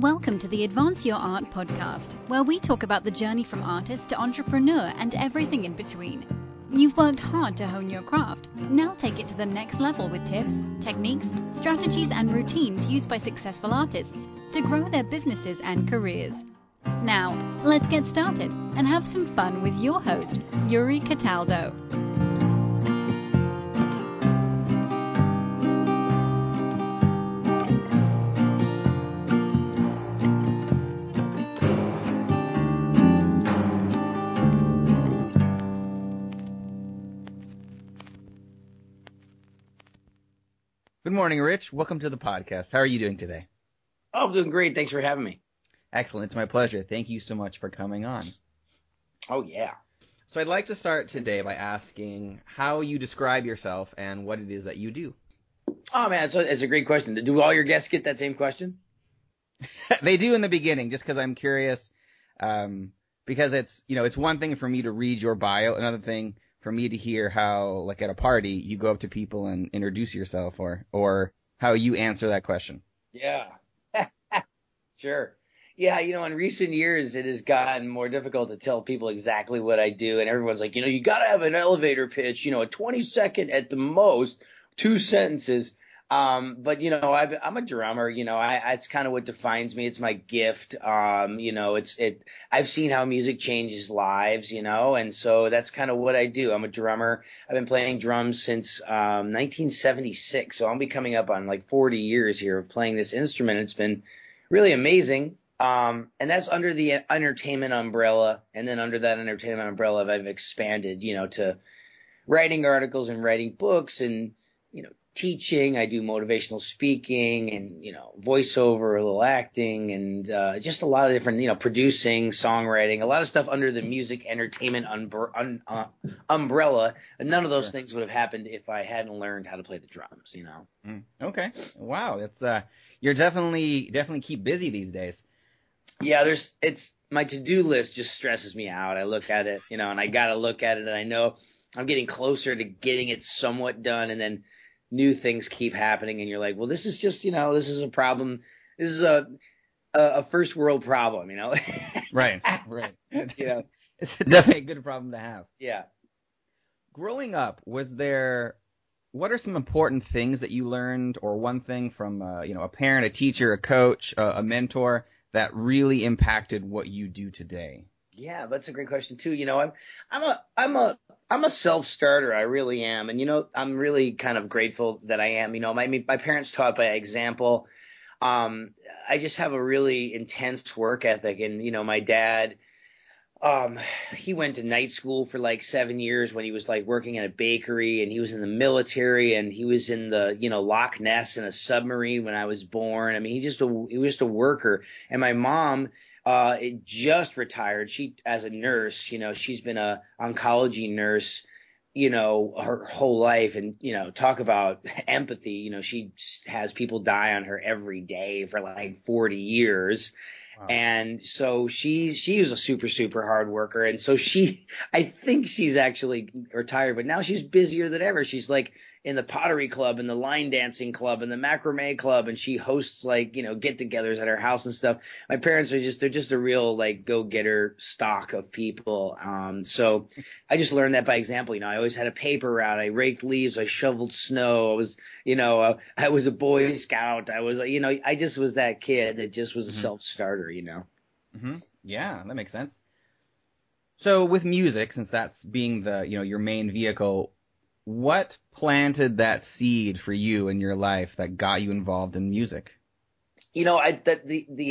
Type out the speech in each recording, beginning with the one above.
Welcome to the Advance Your Art podcast, where we talk about the journey from artist to entrepreneur and everything in between. You've worked hard to hone your craft. Now take it to the next level with tips, techniques, strategies, and routines used by successful artists to grow their businesses and careers. Now, let's get started and have some fun with your host, Yuri Cataldo. Good morning, Rich. Welcome to the podcast. How are you doing today? Oh, I'm doing great. Thanks for having me. Excellent. It's my pleasure. Thank you so much for coming on. Oh, yeah. So I'd like to start today by asking how you describe yourself and what it is that you do. Oh, man, it's a great question. Do all your guests get that same question? They do in the beginning, just because I'm curious, because it's one thing for me to read your bio, another thing for me to hear how, like at a party, you go up to people and introduce yourself, or how you answer that question. Yeah. Sure. Yeah, in recent years, it has gotten more difficult to tell people exactly what I do. And everyone's like, you got to have an elevator pitch, a 20-second at the most, 2 sentences. But I'm a drummer, it's kind of what defines me. It's my gift. I've seen how music changes lives, and so that's kind of what I do. I'm a drummer. I've been playing drums since 1976. So I'll be coming up on like 40 years here of playing this instrument. It's been really amazing. And that's under the entertainment umbrella. And then under that entertainment umbrella, I've expanded, to writing articles and writing books and, teaching. I do motivational speaking and, voiceover, a little acting, and just a lot of different, producing, songwriting, a lot of stuff under the music entertainment umbrella. And none of those things would have happened if I hadn't learned how to play the drums, Okay. Wow. That's you're definitely keep busy these days. Yeah, it's my to-do list just stresses me out. I look at it, and I got to look at it, and I know I'm getting closer to getting it somewhat done, and then new things keep happening, and you're like, well, this is just, this is a problem. This is a first world problem, Right. It's definitely a good problem to have. Yeah. Growing up, what are some important things that you learned, or one thing from, a parent, a teacher, a coach, a mentor that really impacted what you do today? Yeah, that's a great question too. I'm a self-starter. I really am. And, I'm really kind of grateful that I am. My parents taught by example. I just have a really intense work ethic. And, my dad, he went to night school for like 7 years when he was like working in a bakery, and he was in the military, and he was in the, Loch Ness in a submarine when I was born. I mean, he was just a worker. And my mom, just retired. She, as a nurse, she's been a oncology nurse, her whole life. And, talk about empathy. She has people die on her every day for like 40 years. Wow. And so she was a super, super hard worker. And so I think she's actually retired, but now she's busier than ever. She's like in the pottery club and the line dancing club and the macrame club. And she hosts like, get-togethers at her house and stuff. My parents they're just a real like go-getter stock of people. So I just learned that by example. I always had a paper route. I raked leaves. I shoveled snow. I was, I was a Boy Scout. I was, I just was that kid that just was a self-starter, Mm-hmm. Yeah, that makes sense. So with music, since that's being the, your main vehicle, what planted that seed for you in your life that got you involved in music? The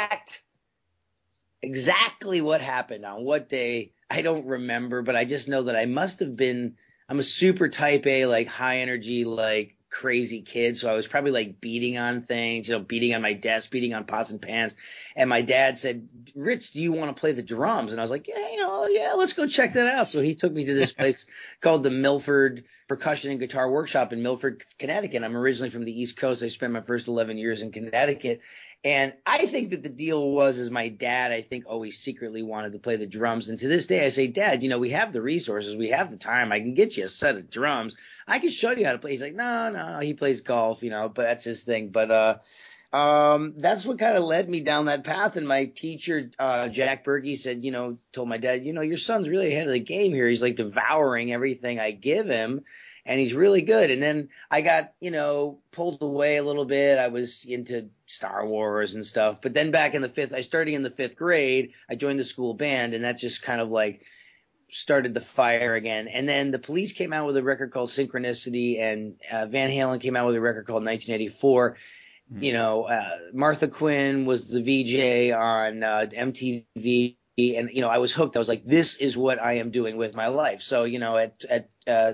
exactly what happened on what day, I don't remember, but I just know that I'm a super type A, like high energy, like crazy kid. So I was probably like beating on things, beating on my desk, beating on pots and pans. And my dad said, Rich, do you want to play the drums? And I was like, yeah, let's go check that out. So he took me to this place called the Milford Percussion and Guitar Workshop in Milford, Connecticut. I'm originally from the East Coast. I spent my first 11 years in Connecticut. And I think that the deal is my dad, I think, always secretly wanted to play the drums. And to this day, I say, Dad, we have the resources. We have the time. I can get you a set of drums. I can show you how to play. He's like, no, he plays golf, but that's his thing. But That's what kind of led me down that path. And my teacher, Jack Berkey, said, told my dad, your son's really ahead of the game here. He's like devouring everything I give him, and he's really good. And then I got, pulled away a little bit. I was into Star Wars and stuff. But then starting in the fifth grade, I joined the school band, and that just kind of like started the fire again. And then the Police came out with a record called Synchronicity, and Van Halen came out with a record called 1984. Martha Quinn was the VJ on MTV, and I was hooked. I was like, this is what I am doing with my life. So at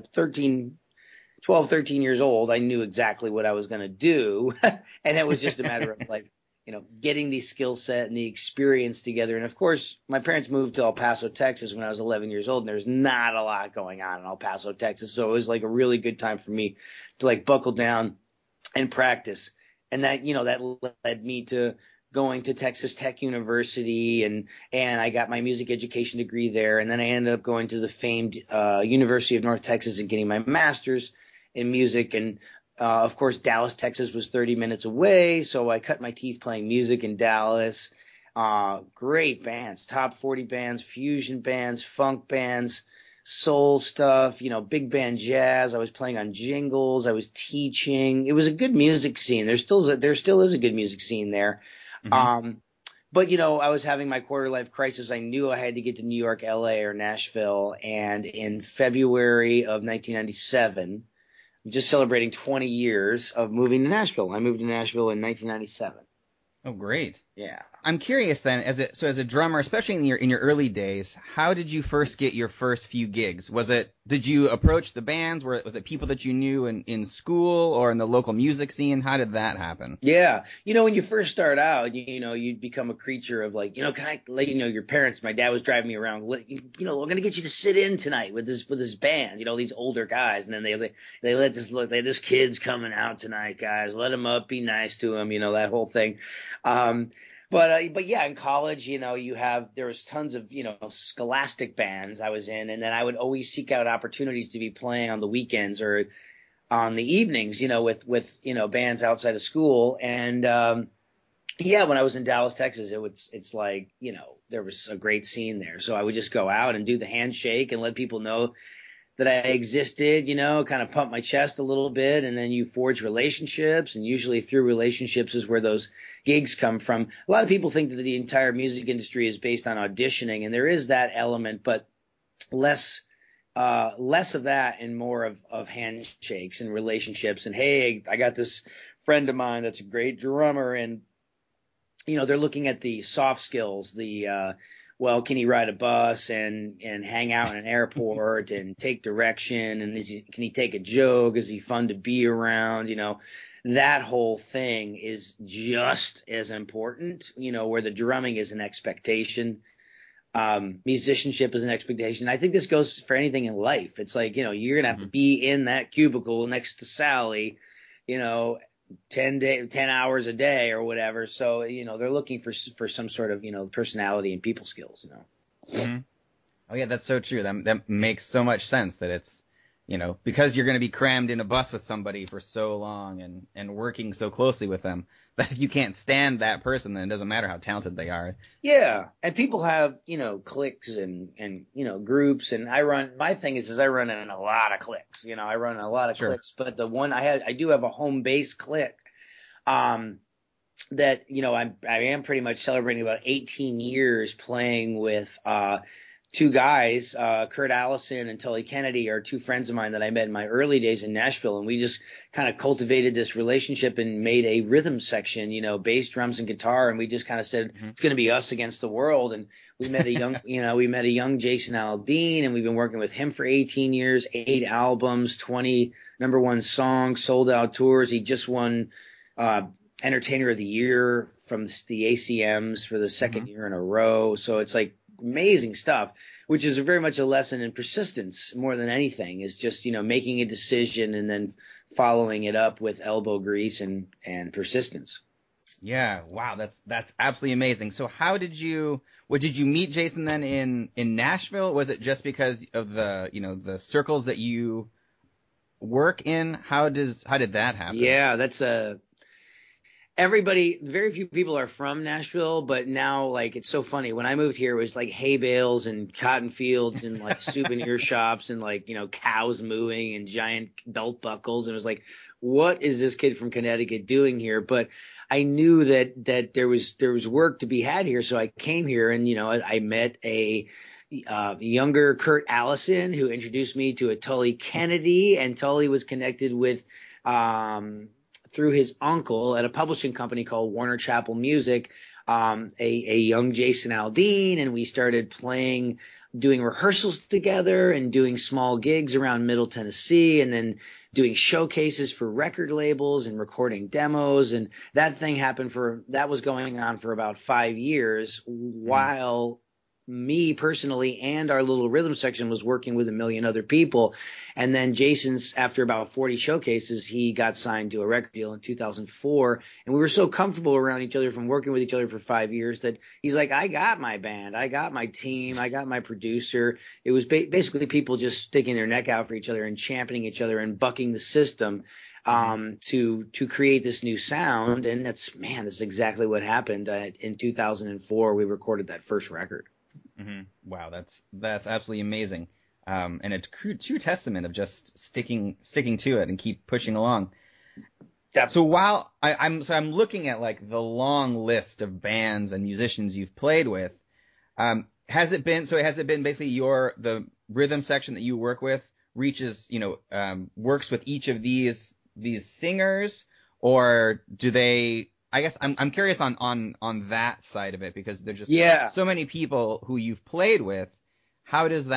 12, 13 years old, I knew exactly what I was going to do, and it was just a matter of like getting the skill set and the experience together. And of course, my parents moved to El Paso, Texas when I was 11 years old, and there's not a lot going on in El Paso, Texas. So it was like a really good time for me to like buckle down and practice. And that, that led me to going to Texas Tech University, and I got my music education degree there. And then I ended up going to the famed University of North Texas and getting my master's in music. And of course, Dallas, Texas was 30 minutes away, so I cut my teeth playing music in Dallas. Great bands, top 40 bands, fusion bands, funk bands, soul stuff, big band jazz. I was playing on jingles. I was teaching. It was a good music scene. There still is a good music scene there. Mm-hmm. But I was having my quarter life crisis. I knew I had to get to New York, LA, or Nashville. And in February of 1997, I'm just celebrating 20 years of moving to Nashville. I moved to Nashville in 1997. Oh, great. Yeah. I'm curious then, as a drummer, especially in your early days, how did you first get your first few gigs? Did you approach the bands? Was it people that you knew in school or in the local music scene? How did that happen? Yeah. When you first start out, you'd become a creature of like, can I let your parents, my dad was driving me around, I'm going to get you to sit in tonight with this band, these older guys. And then they let this kid's coming out tonight, guys, let him up, be nice to him, that whole thing. But yeah, in college, there was tons of, scholastic bands I was in, and then I would always seek out opportunities to be playing on the weekends or on the evenings, with bands outside of school. And, yeah, when I was in Dallas, Texas, it's like, there was a great scene there. So I would just go out and do the handshake and let people know that I existed, kind of pump my chest a little bit, and then you forge relationships, and usually through relationships is where those gigs come from. A lot of people think that the entire music industry is based on auditioning, and there is that element, but less of that and more of handshakes and relationships. And hey, I got this friend of mine that's a great drummer, and they're looking at the soft skills, well, can he ride a bus and hang out in an airport and take direction? And can he take a joke? Is he fun to be around? That whole thing is just as important, where the drumming is an expectation. Musicianship is an expectation. I think this goes for anything in life. It's like, you're going to have to be in that cubicle next to Sally, 10 hours a day or whatever. So, they're looking for some sort of, personality and people skills, Mm-hmm. Oh yeah, that's so true. That makes so much sense that it's, because you're going to be crammed in a bus with somebody for so long and working so closely with them, that if you can't stand that person, then it doesn't matter how talented they are. Yeah. And people have, cliques and groups, and my thing is I run in a lot of cliques, I run in a lot of cliques, but the one I do have a home base clique, that, I am pretty much celebrating about 18 years playing with, two guys, Kurt Allison and Tully Kennedy, are two friends of mine that I met in my early days in Nashville. And we just kind of cultivated this relationship and made a rhythm section, bass, drums, and guitar. And we just kind of said, it's going to be us against the world. And we met a young, Jason Aldean, and we've been working with him for 18 years, 8 albums, 20 number one songs, sold out tours. He just won, Entertainer of the Year from the ACMs for the second year in a row. So it's like amazing stuff, which is very much a lesson in persistence more than anything, is just, making a decision and then following it up with elbow grease and persistence. Yeah. Wow. That's absolutely amazing. So did you meet Jason then in Nashville? Was it just because of the circles that you work in? How did that happen? Yeah, very few people are from Nashville, but now like it's so funny. When I moved here, it was like hay bales and cotton fields and like souvenir shops and like, cows mooing and giant belt buckles. And it was like, what is this kid from Connecticut doing here? But I knew that there was work to be had here. So I came here and, I met a younger Kurt Allison who introduced me to a Tully Kennedy, and Tully was connected with, through his uncle at a publishing company called Warner Chappell Music, a young Jason Aldean, and we started doing rehearsals together and doing small gigs around Middle Tennessee, and then doing showcases for record labels and recording demos. And that was going on for about 5 years, while me personally and our little rhythm section was working with a million other people. And then Jason's, after about 40 showcases, he got signed to a record deal in 2004. And we were so comfortable around each other from working with each other for 5 years that he's like, I got my band, I got my team, I got my producer. It was basically people just sticking their neck out for each other and championing each other and bucking the system to create this new sound. And that's exactly what happened. In 2004, we recorded that first record. Mm-hmm. Wow, that's absolutely amazing, and a true testament of just sticking to it and keep pushing along. So while I'm looking at like the long list of bands and musicians you've played with, has it been basically the rhythm section that you work with reaches works with each of these singers, or do they? I guess I'm curious on that side of it, because there's just so many people who you've played with. How did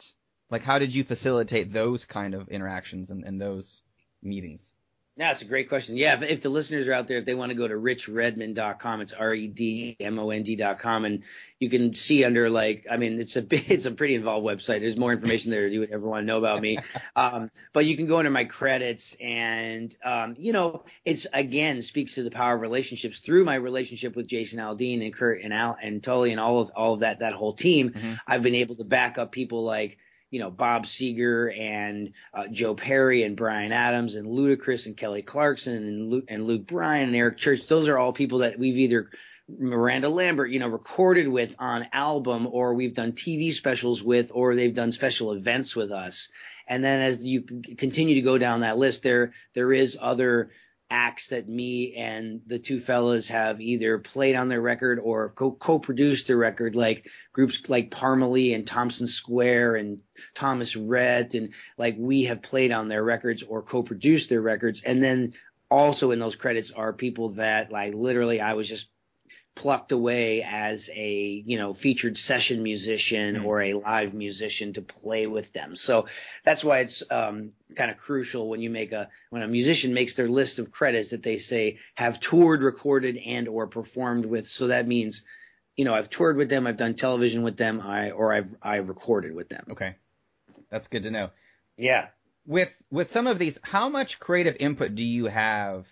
you facilitate those kind of interactions and those meetings? Yeah, it's a great question. Yeah, if the listeners are out there, if they want to go to richredmond.com, it's REDMOND.com, and you can see under it's a pretty involved website. There's more information there if you would ever want to know about me. But you can go under my credits, and it's again speaks to the power of relationships. Through my relationship with Jason Aldean and Kurt and Al and Tully and all of that whole team, I've been able to back up people like Bob Seger and Joe Perry and Bryan Adams and Ludacris and Kelly Clarkson and Luke Bryan and Eric Church. Those are all people that we've either Miranda Lambert, recorded with on album, or we've done TV specials with, or they've done special events with us. And then as you continue to go down that list, there is other acts that me and the two fellas have either played on their record or co-produced their record, like groups like Parmalee and Thompson Square and Thomas Rhett, and like we have played on their records or co-produced their records. And then also in those credits are people that like literally I was just plucked away as a featured session musician or a live musician to play with them. So that's why it's kind of crucial when a musician makes their list of credits that they say have toured, recorded, and or performed with. So that means I've toured with them, I've done television with them, I've recorded with them. Okay, that's good to know. Yeah. With some of these, how much creative input do you have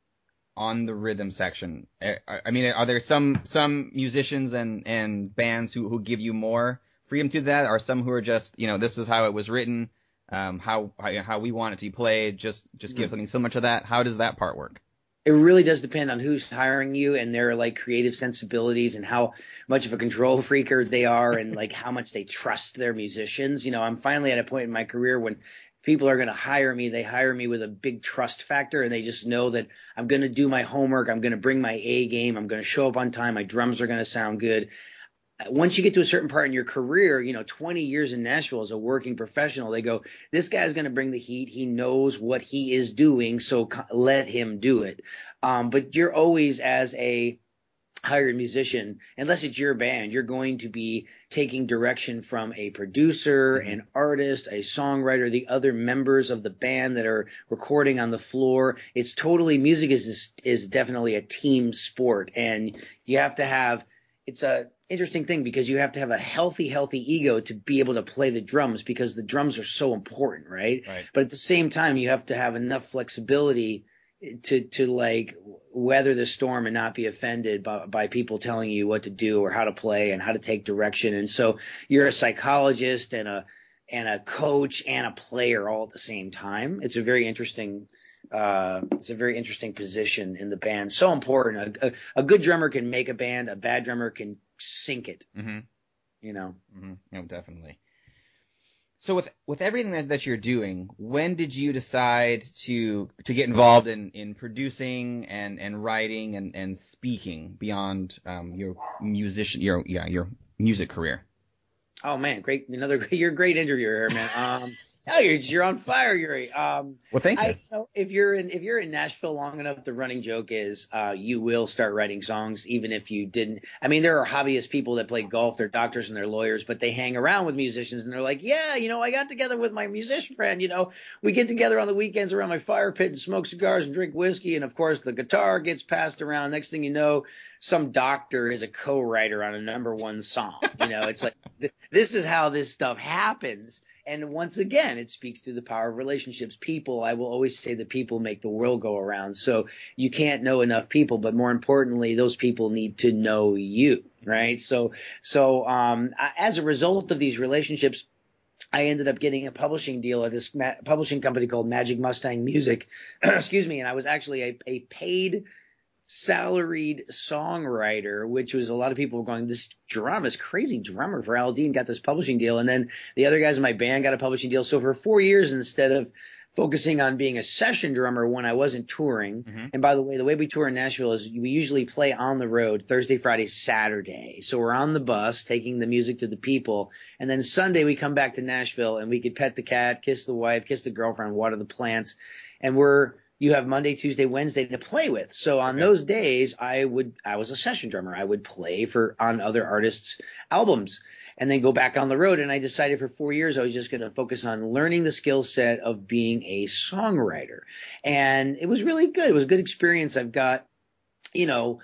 on the rhythm section? I mean, are there some musicians and bands who give you more freedom to that? Are some who are just, this is how it was written, how we want it to be played, just give something similar to that? How does that part work? It really does depend on who's hiring you and their like creative sensibilities and how much of a control freaker they are and like how much they trust their musicians. I'm finally at a point in my career when people are going to hire me. They hire me with a big trust factor, and they just know that I'm going to do my homework. I'm going to bring my A game. I'm going to show up on time. My drums are going to sound good. Once you get to a certain part in your career, 20 years in Nashville as a working professional, they go, this guy's going to bring the heat. He knows what he is doing, so let him do it. But you're always, as a hired musician, unless it's your band, you're going to be taking direction from a producer, an artist, a songwriter, the other members of the band that are recording on the floor. It's totally, music is definitely a team sport, and you have to have, it's a interesting thing because you have to have a healthy ego to be able to play the drums, because the drums are so important, right? But at the same time, you have to have enough flexibility to like weather the storm and not be offended by people telling you what to do or how to play and how to take direction. And so you're a psychologist and a coach and a player all at the same time. It's a very interesting It's a very interesting position in the band. So important. A good drummer can make a band. A bad drummer can sink it. Mm-hmm. You know. Mm-hmm. No, definitely. So with everything that you're doing, when did you decide to get involved in producing and writing and speaking beyond your your music career? Oh man, great! You're a great interviewer here, man. Oh, you're on fire, Yuri. Well, thank you. You know, if you're in Nashville long enough, the running joke is you will start writing songs, even if you didn't. I mean, there are hobbyist people that play golf, they're doctors and they're lawyers, but they hang around with musicians and they're like, yeah, you know, I got together with my musician friend. You know, we get together on the weekends around my fire pit and smoke cigars and drink whiskey, and of course the guitar gets passed around. Next thing you know, some doctor is a co-writer on a #1 song. You know, it's like this is how this stuff happens. And once again, it speaks to the power of relationships. People, I will always say that people make the world go around. So you can't know enough people, but more importantly, those people need to know you, right? So as a result of these relationships, I ended up getting a publishing deal at this publishing company called Magic Mustang Music. Excuse me. And I was actually a paid salaried songwriter, which was a lot of people were going, this drummer, this crazy drummer for Al Dean got this publishing deal. And then the other guys in my band got a publishing deal. So for 4 years, instead of focusing on being a session drummer when I wasn't touring, and by the way we tour in Nashville is we usually play on the road Thursday, Friday, Saturday. So we're on the bus taking the music to the people. And then Sunday we come back to Nashville and we could pet the cat, kiss the wife, kiss the girlfriend, water the plants. And you have Monday, Tuesday, Wednesday to play with. So on those days, I was a session drummer. I would play on other artists' albums and then go back on the road. And I decided for 4 years, I was just going to focus on learning the skill set of being a songwriter. And it was really good. It was a good experience. I've got, a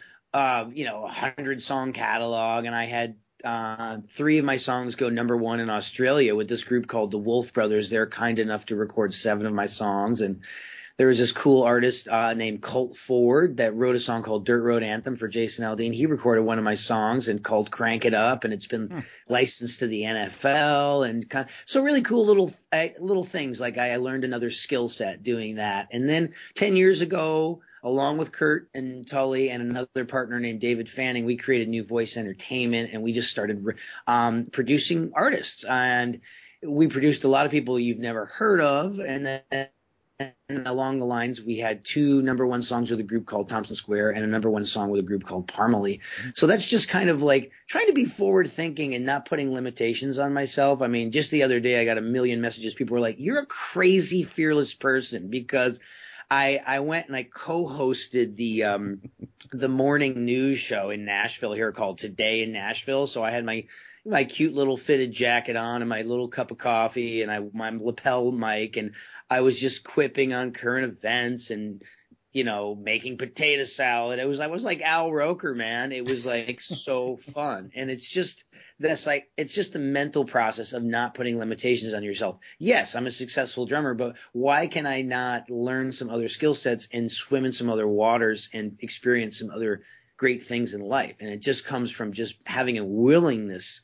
100 song catalog, and I had 3 of my songs go #1 in Australia with this group called the Wolf Brothers. They're kind enough to record 7 of my songs. And there was this cool artist named Colt Ford that wrote a song called Dirt Road Anthem for Jason Aldean. He recorded one of my songs and called Crank It Up, and it's been licensed to the NFL. And so really cool little things. Like I learned another skill set doing that. And then 10 years ago, along with Kurt and Tully and another partner named David Fanning, we created New Voice Entertainment, and we just started producing artists. And we produced a lot of people you've never heard of, and then along the lines, we had 2 #1 songs with a group called Thompson Square and a #1 song with a group called Parmalee. So that's just kind of like trying to be forward thinking and not putting limitations on myself. I mean, just the other day, I got a million messages. People were like, you're a crazy, fearless person, because I went and I co-hosted the morning news show in Nashville here called Today in Nashville. So I had my cute little fitted jacket on and my little cup of coffee and my lapel mic, and I was just quipping on current events and, making potato salad. I was like Al Roker, man. It was like so fun. And it's just the mental process of not putting limitations on yourself. Yes, I'm a successful drummer, but why can I not learn some other skill sets and swim in some other waters and experience some other great things in life? And it just comes from just having a willingness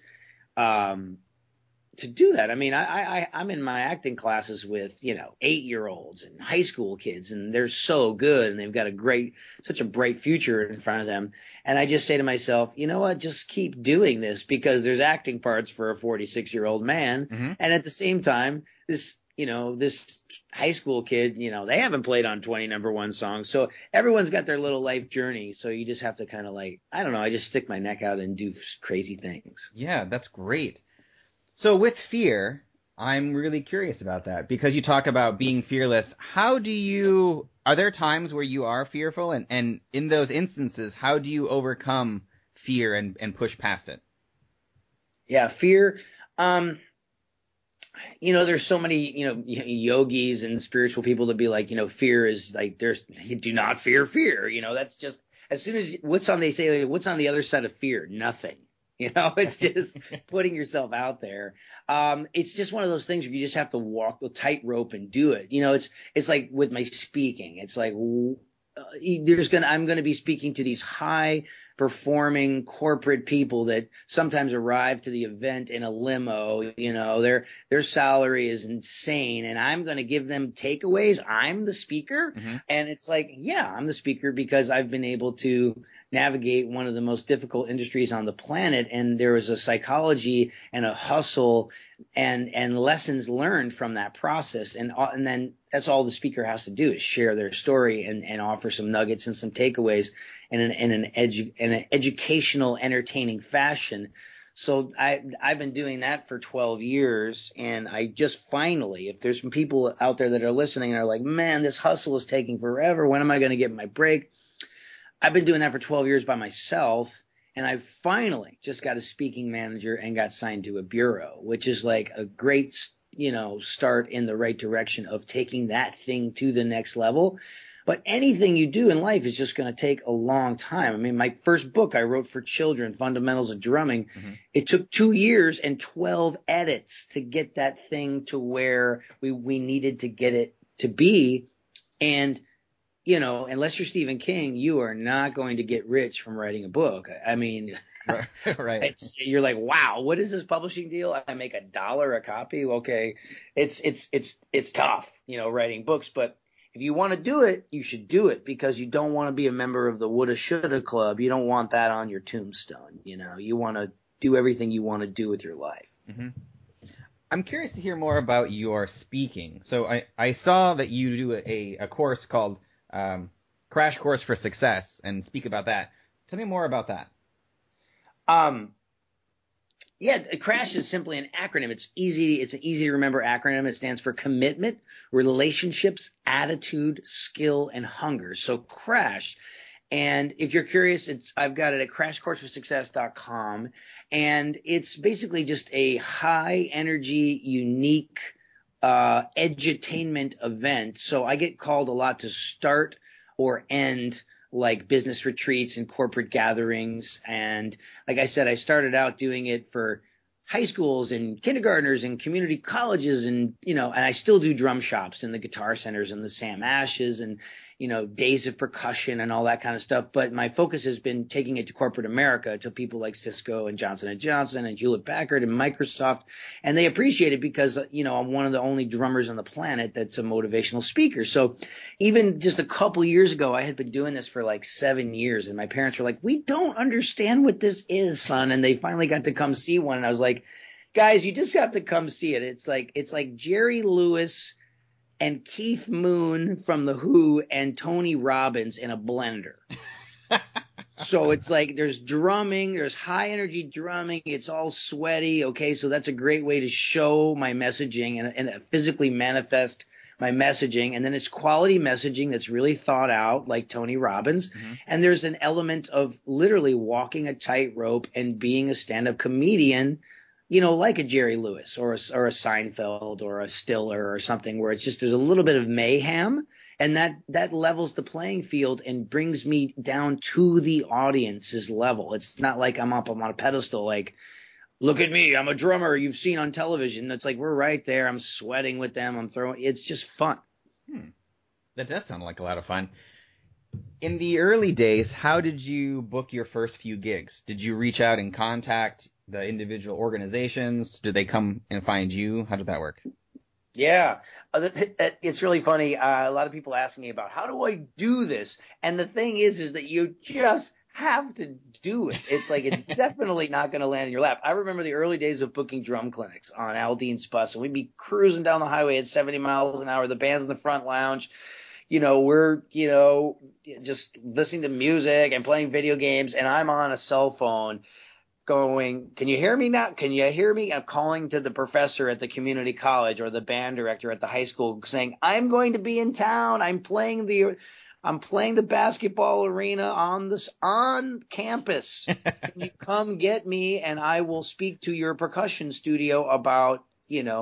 to do that. I mean, I'm in my acting classes with, 8-year-olds and high school kids, and they're so good and they've got such a bright future in front of them. And I just say to myself, you know what, just keep doing this, because there's acting parts for a 46-year-old man. And at the same time, this high school kid, they haven't played on 20 #1 songs. So everyone's got their little life journey. So you just have to kind of I just stick my neck out and do crazy things. Yeah, that's great. So with fear, I'm really curious about that, because you talk about being fearless. Are there times where you are fearful? And in those instances, how do you overcome fear and push past it? Yeah, fear. There's so many, yogis and spiritual people to be like, fear is like, do not fear fear. That's just, as soon as what's on the other side of fear? Nothing. It's just putting yourself out there. It's just one of those things where you just have to walk the tightrope and do it. It's like with my speaking. It's like, I'm going to be speaking to these high performing corporate people that sometimes arrive to the event in a limo. Their salary is insane, and I'm going to give them takeaways. I'm the speaker. Mm-hmm. And it's like, yeah, I'm the speaker because I've been able to navigate one of the most difficult industries on the planet. And there was a psychology and a hustle and lessons learned from that process. And then that's all the speaker has to do is share their story and offer some nuggets and some takeaways in an educational, entertaining fashion. So I've been doing that for 12 years, and I just finally, if there's some people out there that are listening and are like, man, this hustle is taking forever, when am I going to get my break? I've been doing that for 12 years by myself, and I finally just got a speaking manager and got signed to a bureau, which is like a great, start in the right direction of taking that thing to the next level. But anything you do in life is just going to take a long time. I mean, my first book I wrote for children, Fundamentals of Drumming, mm-hmm. It took 2 years and 12 edits to get that thing to where we needed to get it to be. And unless you're Stephen King, you are not going to get rich from writing a book. I mean, right. You're like, wow, what is this publishing deal? I make $1 a copy. Okay. It's tough, writing books, but if you want to do it, you should do it because you don't want to be a member of the woulda, shoulda club. You don't want that on your tombstone. You want to do everything you want to do with your life. Mm-hmm. I'm curious to hear more about your speaking. So I saw that you do a course called Crash Course for Success and speak about that. Tell me more about that. Yeah, CRASH is simply an acronym. It's an easy to remember acronym. It stands for commitment, relationships, attitude, skill, and hunger. So CRASH. And if you're curious, I've got it at crashcourseforsuccess.com. And it's basically just a high energy, unique, edutainment event. So I get called a lot to start or end like business retreats and corporate gatherings. And like I said, I started out doing it for high schools and kindergartners and community colleges and I still do drum shops in the guitar centers and the Sam Ashes and, days of percussion and all that kind of stuff. But my focus has been taking it to corporate America, to people like Cisco and Johnson & Johnson and Hewlett Packard and Microsoft. And they appreciate it because, I'm one of the only drummers on the planet that's a motivational speaker. So even just a couple years ago, I had been doing this for like 7 years. And my parents were like, we don't understand what this is, son. And they finally got to come see one. And I was like, guys, you just have to come see it. It's like Jerry Lewis and Keith Moon from The Who and Tony Robbins in a blender. So it's like there's drumming, there's high energy drumming. It's all sweaty. Okay. So that's a great way to show my messaging and physically manifest my messaging. And then it's quality messaging that's really thought out, like Tony Robbins. Mm-hmm. And there's an element of literally walking a tightrope and being a stand-up comedian, like a Jerry Lewis or a Seinfeld or a Stiller or something, where it's just there's a little bit of mayhem, and that levels the playing field and brings me down to the audience's level. It's not like I'm on a pedestal, like, look at me, I'm a drummer you've seen on television. It's like we're right there. I'm sweating with them. It's just fun. That does sound like a lot of fun. In the early days, how did you book your first few gigs? Did you reach out and contact the individual organizations? Did they come and find you? How did that work? Yeah, it's really funny. A lot of people ask me about how do I do this? And the thing is that you just have to do it. It's like it's definitely not going to land in your lap. I remember the early days of booking drum clinics on Aldean's bus, and we'd be cruising down the highway at 70 miles an hour. The band's in the front lounge. We're, just listening to music and playing video games, and I'm on a cell phone going, can you hear me now? Can you hear me? I'm calling to the professor at the community college or the band director at the high school saying, I'm going to be in town. I'm playing the basketball arena on campus. Can you come get me and I will speak to your percussion studio about,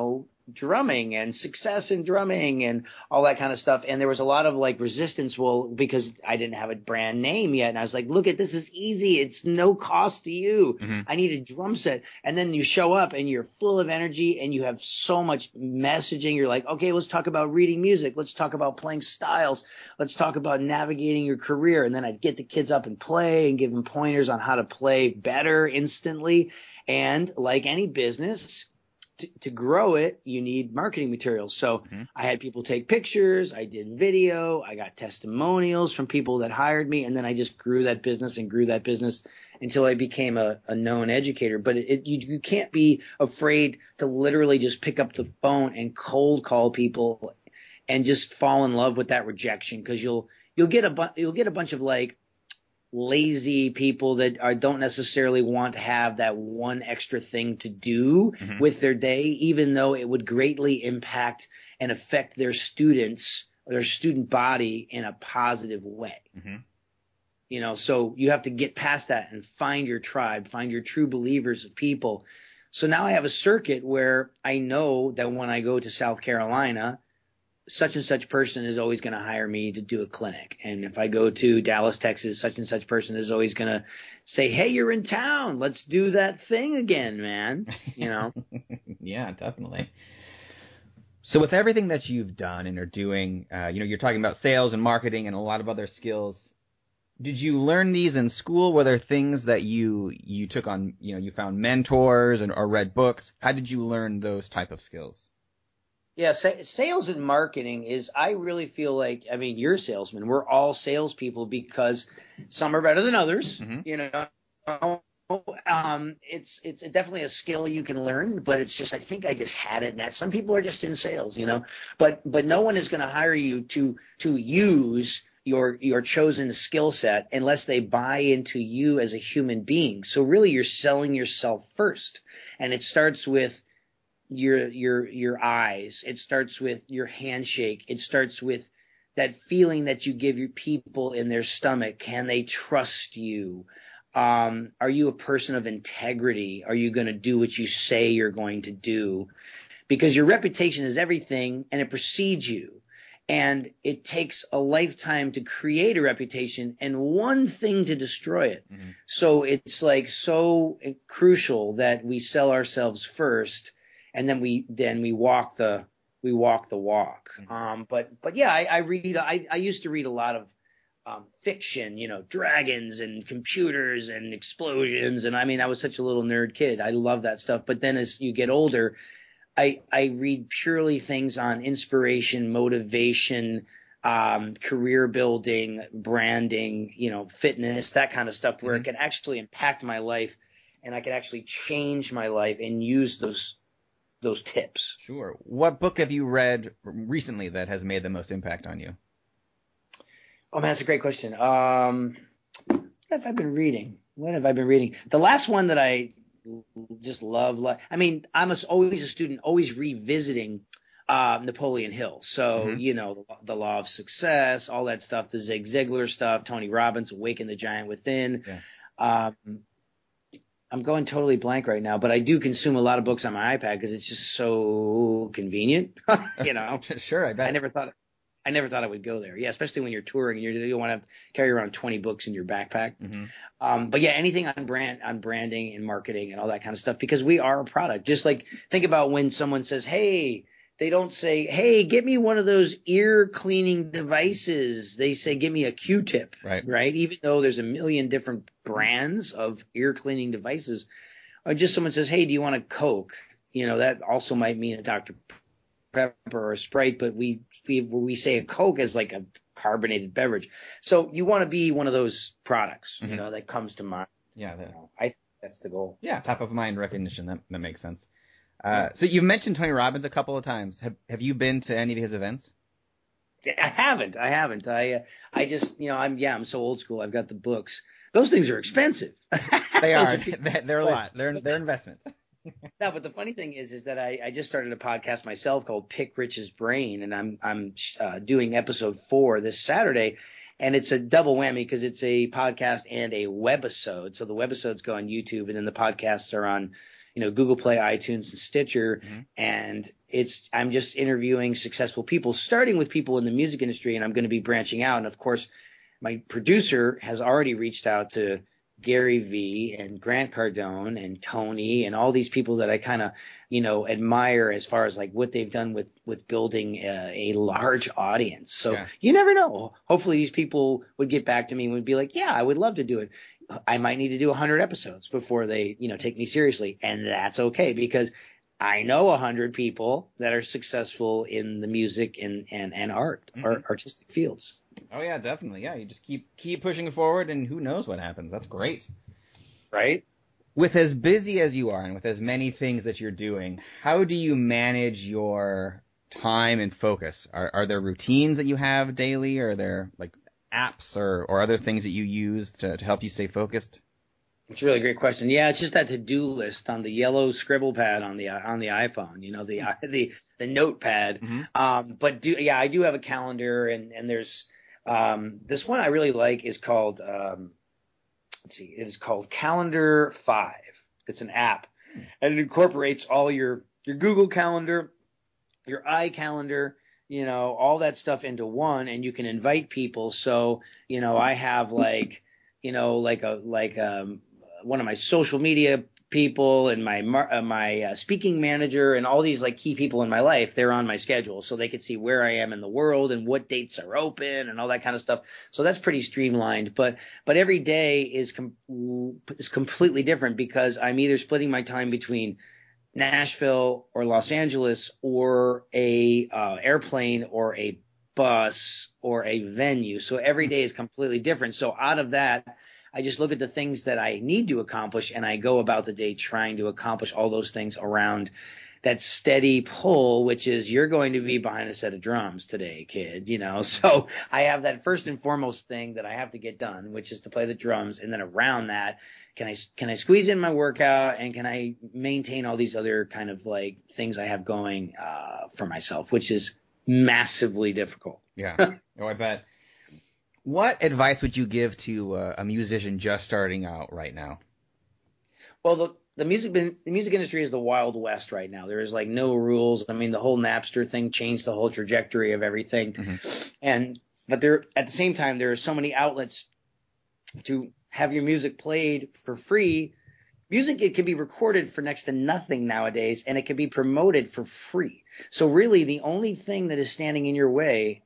drumming and success in drumming and all that kind of stuff. And there was a lot of like resistance. Well, because I didn't have a brand name yet. And I was like, look at this is easy. It's no cost to you. Mm-hmm. I need a drum set. And then you show up and you're full of energy and you have so much messaging. You're like, okay, let's talk about reading music. Let's talk about playing styles. Let's talk about navigating your career. And then I'd get the kids up and play and give them pointers on how to play better instantly. And like any business, to grow it, you need marketing materials. So I had people take pictures. I did video. I got testimonials from people that hired me. And then I just grew that business until I became a known educator. But you can't be afraid to literally just pick up the phone and cold call people and just fall in love with that rejection. Cause you'll get a bunch of like lazy people that don't necessarily want to have that one extra thing to do with their day, even though it would greatly impact and affect their students, their student body in a positive way. You know, so you have to get past that and find your tribe, find your true believers of people. So now I have a circuit where I know that when I go to South Carolina, such and such person is always going to hire me to do a clinic. And if I go to Dallas, Texas, such and such person is always going to say, hey, you're in town. Let's do that thing again, man. You know? Yeah, definitely. So with everything that you've done and are doing, you're talking about sales and marketing and a lot of other skills. Did you learn these in school? Were there things that you took on, you found mentors or read books? How did you learn those type of skills? Yeah, sales and marketing I really feel like, I mean, you're a salesman. We're all salespeople because some are better than others. You know, it's definitely a skill you can learn, but it's just, I think I just had it. And some people are just in sales, but no one is going to hire you to use your chosen skill set unless they buy into you as a human being. So really you're selling yourself first. And it starts with your eyes. It starts with your handshake. It starts with that feeling that you give your people in their stomach. Can they trust you? Are you a person of integrity? Are you going to do what you say you're going to do? Because your reputation is everything and it precedes you. And it takes a lifetime to create a reputation and one thing to destroy it. So it's like so crucial that we sell ourselves first. And then we walk the walk. But yeah, I used to read a lot of fiction, dragons and computers and explosions. And I mean, I was such a little nerd kid. I love that stuff. But then as you get older, I read purely things on inspiration, motivation, career building, branding, fitness, that kind of stuff where it can actually impact my life and I can actually change my life and use those tips. Sure. What book have you read recently that has made the most impact on you? Oh man, that's a great question. What have I been reading? The last one that I just love. I mean, I'm always a student, always revisiting Napoleon Hill. So, the Law of Success, all that stuff, the Zig Ziglar stuff, Tony Robbins, Awaken the Giant Within. Yeah. I'm going totally blank right now, but I do consume a lot of books on my iPad because it's just so convenient. Sure, I bet. I never thought I would go there. Yeah, especially when you're touring and you don't want to carry around 20 books in your backpack. But yeah, anything on branding and marketing and all that kind of stuff, because we are a product. Just like think about when someone says, hey, they don't say, hey, get me one of those ear cleaning devices. They say, give me a Q-tip, right? Even though there's a million different brands of ear cleaning devices. Or just someone says, hey, do you want a Coke? That also might mean a Dr. Pepper or a Sprite, but we say a Coke as like a carbonated beverage. So you want to be one of those products, that comes to mind. Yeah. I think that's the goal. Yeah. Top of mind recognition. That makes sense. So you mentioned Tony Robbins a couple of times. Have you been to any of his events? I haven't. I just, I'm so old school. I've got the books. Those things are expensive. They are. They're a lot. They're investments. No, but the funny thing is that I just started a podcast myself called Pick Rich's Brain, and I'm doing episode 4 this Saturday, and it's a double whammy because it's a podcast and a webisode. So the webisodes go on YouTube, and then the podcasts are on Google Play, iTunes, and Stitcher. Mm-hmm. And I'm just interviewing successful people, starting with people in the music industry, and I'm going to be branching out. And of course, my producer has already reached out to Gary Vee and Grant Cardone and Tony and all these people that I kind of, admire as far as like what they've done with building a large audience. So You never know. Hopefully these people would get back to me and would be like, yeah, I would love to do it. I might need to do 100 episodes before they, take me seriously. And that's okay, because I know 100 people that are successful in the music and art, or artistic fields. Oh yeah, definitely. Yeah, you just keep pushing it forward, and who knows what happens. That's great. Right? With as busy as you are, and with as many things that you're doing, how do you manage your time and focus? Are there routines that you have daily? Are there like apps or other things that you use to help you stay focused? It's a really great question. Yeah, it's just that to-do list on the yellow scribble pad on the iPhone, the notepad. Mm-hmm. I do have a calendar, and there's this one I really like is called it is called Calendar 5. It's an app, and it incorporates all your Google Calendar, your iCalendar, all that stuff into one, and you can invite people. So, I have one of my social media people and my speaking manager and all these like key people in my life, they're on my schedule, so they can see where I am in the world and what dates are open and all that kind of stuff. So that's pretty streamlined. But every day is completely different, because I'm either splitting my time between Nashville or Los Angeles or a airplane or a bus or a venue. So every day is completely different. So out of that, I just look at the things that I need to accomplish, and I go about the day trying to accomplish all those things around that steady pull, which is you're going to be behind a set of drums today, kid, So I have that first and foremost thing that I have to get done, which is to play the drums. And then around that, can I squeeze in my workout, and can I maintain all these other kind of like things I have going for myself, which is massively difficult. Yeah. Oh, I bet. What advice would you give to a musician just starting out right now? Well, the music industry is the Wild West right now. There is like no rules. I mean, the whole Napster thing changed the whole trajectory of everything. Mm-hmm. But at the same time, there are so many outlets to have your music played for free. Music, it can be recorded for next to nothing nowadays, and it can be promoted for free. So really, the only thing that is standing in your way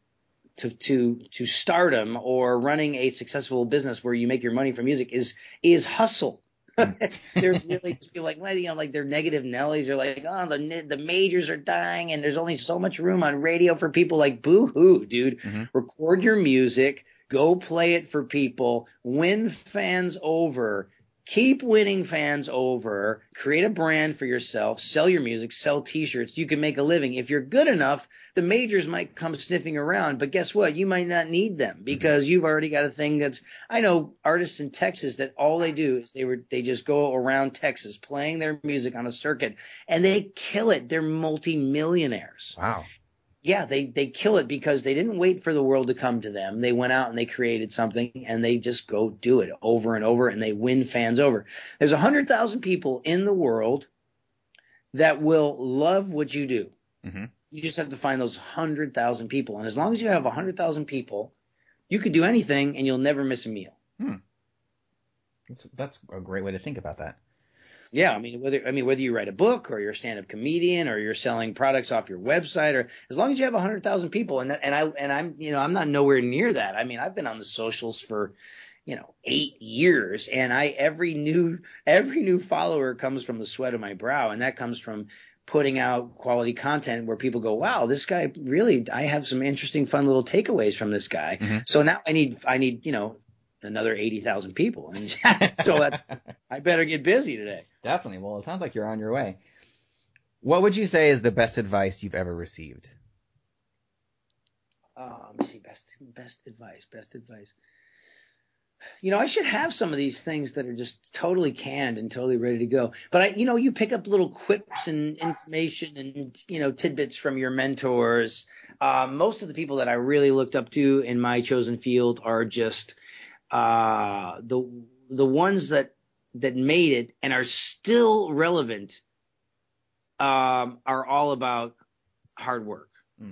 to stardom or running a successful business where you make your money from music is hustle. There's really just people like, well, like they're negative Nellies. They're like, oh, the majors are dying, and there's only so much room on radio for people. Like, boo-hoo, dude. Mm-hmm. Record your music, go play it for people, win fans over. Keep winning fans over, create a brand for yourself, sell your music, sell T-shirts. You can make a living. If you're good enough, the majors might come sniffing around, but guess what? You might not need them, because you've already got a thing that's – I know artists in Texas that all they do is they just go around Texas playing their music on a circuit, and they kill it. They're multimillionaires. Wow. Yeah, they kill it because they didn't wait for the world to come to them. They went out and they created something, and they just go do it over and over, and they win fans over. There's 100,000 people in the world that will love what you do. Mm-hmm. You just have to find those 100,000 people. And as long as you have 100,000 people, you could do anything and you'll never miss a meal. That's a great way to think about that. Yeah, whether you write a book or you're a stand-up comedian or you're selling products off your website, or as long as you have 100,000 people, and I'm not nowhere near that. I mean, I've been on the socials for 8 years, and every new follower comes from the sweat of my brow, and that comes from putting out quality content where people go, wow, this guy really, I have some interesting, fun little takeaways from this guy. Mm-hmm. So now I need another 80,000 people. And so I better get busy today. Definitely. Well, it sounds like you're on your way. What would you say is the best advice you've ever received? Let me see. Best advice. I should have some of these things that are just totally canned and totally ready to go. But you pick up little quips and information and, tidbits from your mentors. Most of the people that I really looked up to in my chosen field are just, the ones that that made it and are still relevant are all about hard work.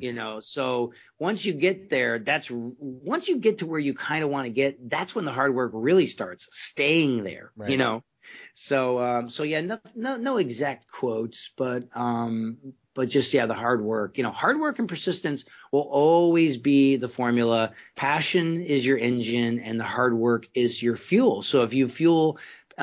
So once you get there, once you get to where you kind of want to get, that's when the hard work really starts, staying there, right. So yeah, no exact quotes, but just, yeah, the hard work, hard work and persistence will always be the formula. Passion is your engine and the hard work is your fuel. So if you fuel,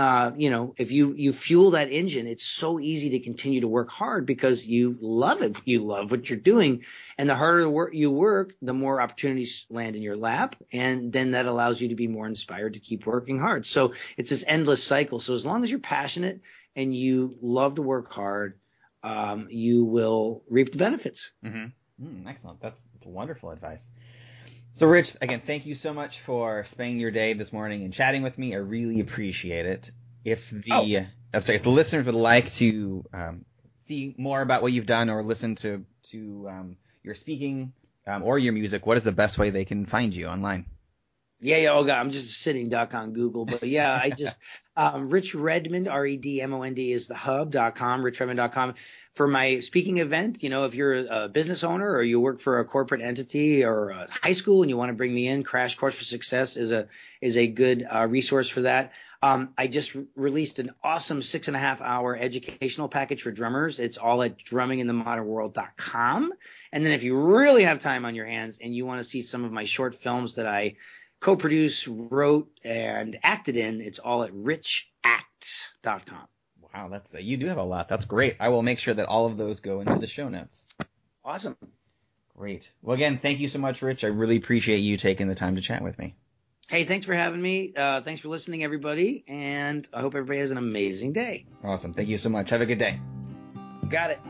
if you fuel that engine, it's so easy to continue to work hard because you love it. You love what you're doing. And the harder you work, the more opportunities land in your lap. And then that allows you to be more inspired to keep working hard. So it's this endless cycle. So as long as you're passionate and you love to work hard, you will reap the benefits. Mm-hmm. Excellent. That's wonderful advice. So, Rich, again, thank you so much for spending your day this morning and chatting with me. I really appreciate it. If the listeners would like to see more about what you've done or listen to your speaking or your music, what is the best way they can find you online? Yeah. Oh God, I'm just a sitting duck on Google, but yeah, I just Rich Redmond, Redmond is the hub.com, richredmond.com. For my speaking event, if you're a business owner or you work for a corporate entity or a high school and you want to bring me in, Crash Course for Success is a good resource for that. I just released an awesome 6.5 hour educational package for drummers. It's all at drumminginthemodernworld.com. And then if you really have time on your hands and you want to see some of my short films that I co-produced, wrote, and acted in, it's all at richacts.com. Wow, you do have a lot. That's great. I will make sure that all of those go into the show notes. Awesome. Great. Well, again, thank you so much, Rich. I really appreciate you taking the time to chat with me. Hey, thanks for having me. Thanks for listening, everybody. And I hope everybody has an amazing day. Awesome. Thank you so much. Have a good day. Got it.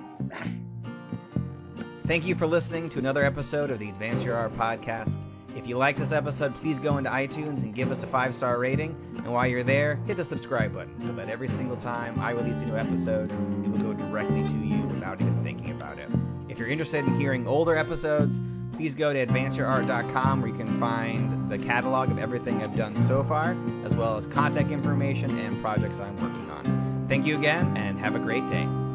Thank you for listening to another episode of the Advance Your Art podcast. If you like this episode, please go into iTunes and give us a 5-star rating. And while you're there, hit the subscribe button so that every single time I release a new episode, it will go directly to you without even thinking about it. If you're interested in hearing older episodes, please go to advanceyourart.com where you can find the catalog of everything I've done so far, as well as contact information and projects I'm working on. Thank you again, and have a great day.